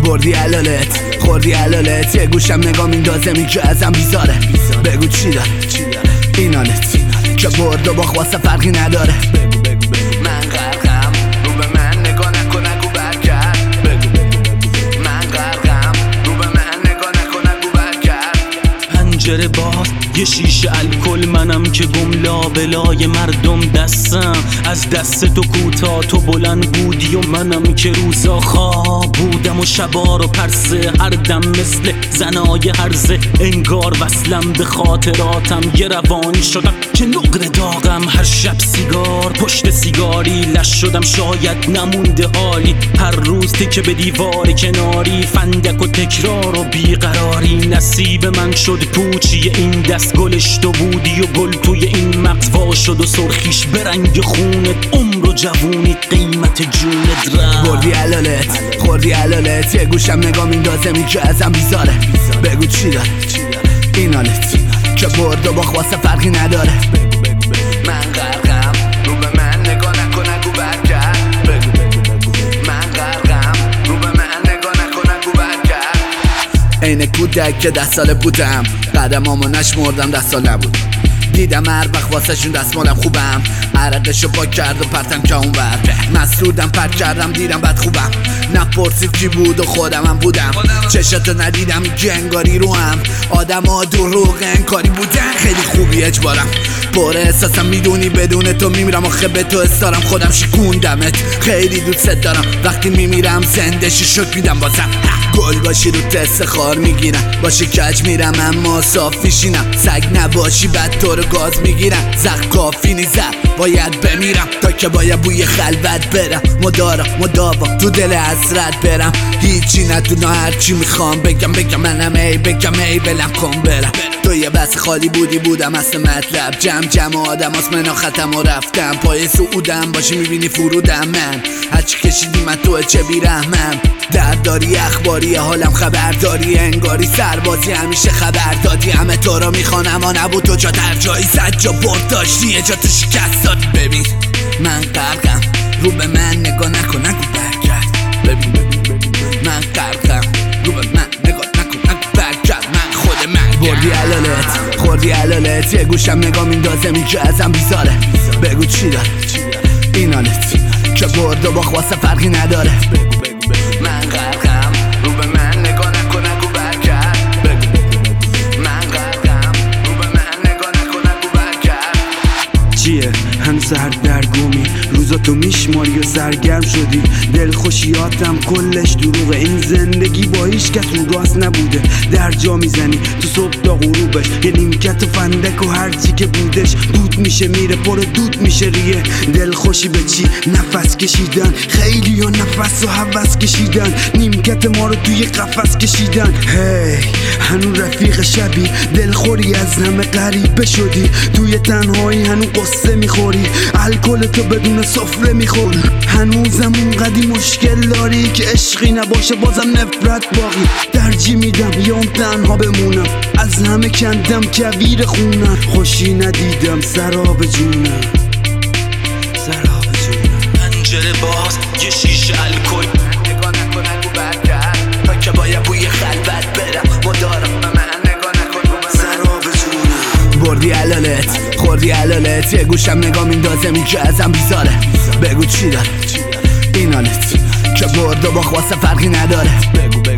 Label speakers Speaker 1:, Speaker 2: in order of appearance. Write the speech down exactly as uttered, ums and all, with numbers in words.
Speaker 1: بردی علالت خوردی علالت، یه گوشم نگاه میندازه میگه ازم بیزاره. بگو چی داره این حالت که برد و باخت واسه فرقی نداره. من غرقم رو به من نگاه نکن نگو برگرد. بگو من غرقم رو به من نگاه نکن نگو برگرد.
Speaker 2: پنجره باز یه شیشه الکل، منم که گم لابلای مردم دستم. از دست تو کوتاه تو بلند بودی و منم که روزا خواب بودم و شبا رو پرسه. هر دم مثل زنای هرزه انگار وصلم به خاطراتم. یه روانی شدم که نقره داغم، هر شب سیگار پشت سیگاری لش شدم. شاید نمونده حالی هر روز تکه به دیوار کناری. فندک و تکرار و بیقراری نصیب من شد. پوچی این دست گلش تو بودی و گل توی این مغز وا شد و سرخیش به رنگ خونت. عمر و جوونی قیمت جونت رفت.
Speaker 1: بردی علالت خوردی علالت، یه گوشم نگاه میندازه میگه ازم بیزاره. بگو چی داره این حالت که برد و باخت واسه فرقی نداره. من غرقم رو به من نگاه نکن نگو برگرد. بگو من غرقم رو به من نگاه نکن نگو برگرد. عین کودک که ده ساله بودم، قدمامو نشمردم ده سال نبود. دیدم هر وقت واسه شون دستمالم خوبم، عرقشو پاک کرد و پرتم که اون بر مسعودم پرت کردم دیدم بد خوبم. نپرسید کی بود و خودم هم بودم. چشاتو ندیدم میگی انگاری رو هم آدم ها دروغ انکاری بودن. خیلی خوبی اجبارم پر احساسم میدونی بدون تو میمیرم. آخه به تو استارم خودم شکوندمت. خیلی دوست دارم وقتی میمیرم زنده شی شک میدم بازم. گل باشی رو تست خار میگیرم، باشی کج میرم اما صاف میشینم. سگ نباشی بعد تو رو گاز میگیرم. زخ کافی نیزه باید بمیرم تا که باید بوی خلوت برم. مدارا مداوا تو دل حسرت برم. هیچی نتونم هرچی میخوام بگم بگم منم ای بگم ای بلم کن برم. تو یه بس خالی بودی بودم اصل مطلب. جمع جمع آدم از من ختم و رفتم. پای سعودم باشی میبینی فرودم. من هرچی کشیدی من تو چه بیرحمم. درداری اخباری حالم خبرداری انگاری سربازی همیشه خبر دادی. همه تو رو میخوانم آ نبود تو جا در جایی صد جا برد داشتی یه جا تو شکست دادی. ببین من غرقم رو به من نگاه نکن نگو برگرد. ببین من غرقم رو به من نگاه نکن نگو برگرد. من خود من بردی علالت خوردی علالت، یه گوشم نگاه میندازه میگه ازم بیزاره. بگو چی داره این حالت که برد و باخت واسه فرقی نداره. من غرقم رو به من نگاه نکن نگو برگرد. بگو من غرقم رو به من نگاه نکن نگو برگرد.
Speaker 3: چیه هنوز هر درگومی روزاتو میشماری و سرگرم شدی. دل خوشیاتم کلش دروغه. این زندگی با هیچ کس رو راست نبوده. در جا میزنی تو صبح تا غروبش. یه نیمکت و فندک و هرچی که بودش دود میشه میره پر دود میشه ریه. دل خوشی به چی نفس کشیدن. خیلی ها نفس و هوس کشیدن. نیمکت ما رو توی قفس کشیدن. هی هنو رفیق شبی دلخوری از همه غریبه شدی. توی تنهایی هنو قصه میخوری. الکل تو بدون سفره میخوری. هنوزم اونقدی مشکل داری که عشقی نباشه بازم نفرت باقی. ترجیح میدم یا اون تنها بمونم. از همه کندم کویر خونم. خوشی ندیدم سراب جونم سراب جونم.
Speaker 2: پنجره باز یه شیشه الکل،
Speaker 1: نگاه نکن نگو برگرد تا که باید بوی خلوت برم. مدارم به من نگاه نکن رو به
Speaker 3: سراب جونم.
Speaker 1: بردی علالت خوردی علالت، یه گوشم نگاه میندازه میگه ازم بیزاره. بگو چی داره این حالت که برد و باخت واسه فرقی نداره. بگو